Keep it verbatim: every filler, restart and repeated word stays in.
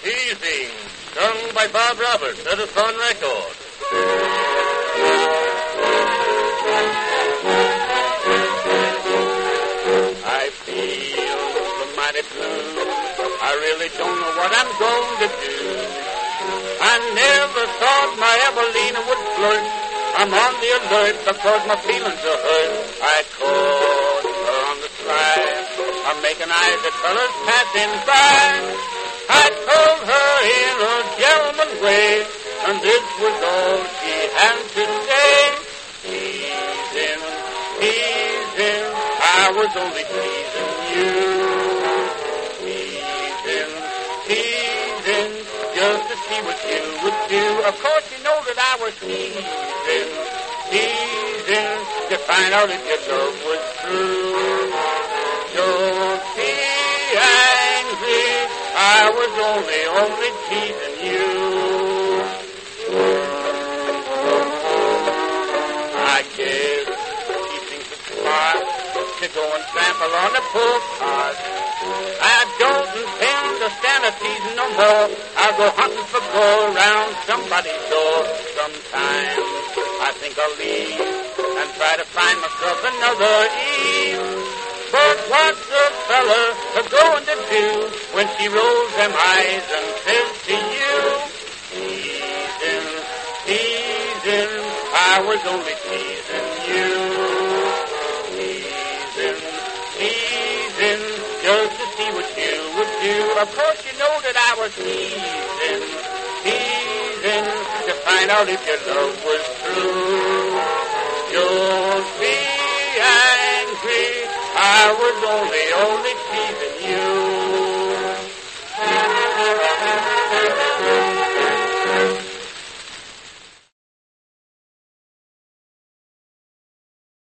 Teasing, sung by Bob Roberts at a Sun record. I feel so mighty blue. I really don't know what I'm going to do. I never thought my Evelina would flirt. I'm on the alert because my feelings are hurt. I caught her on the slide. I'm making eyes at fellas passing by. I told her in a gentleman's way, and this was all she had to say. Teasing, teasing, I was only teasing you. Teasing, teasing, just to see what you would do. Of course you know that I was teasing, teasing, to find out if your love was true. Don't be angry, I was only, only teasing you. I guess she thinks it's smart to go and trample on the poor cart. I don't intend to stand a teasing no more. I'll go hunting for gold around somebody's door. Sometimes I think I'll leave and try to find myself another Eve. But what's a fella going to do when she rolls them eyes and says to you, teasing, teasing, I was only teasing you. Teasing, teasing, just to see what you would do. Of course you know that I was teasing, teasing, to find out if your love was true. Don't be angry, I was only, only teasing you.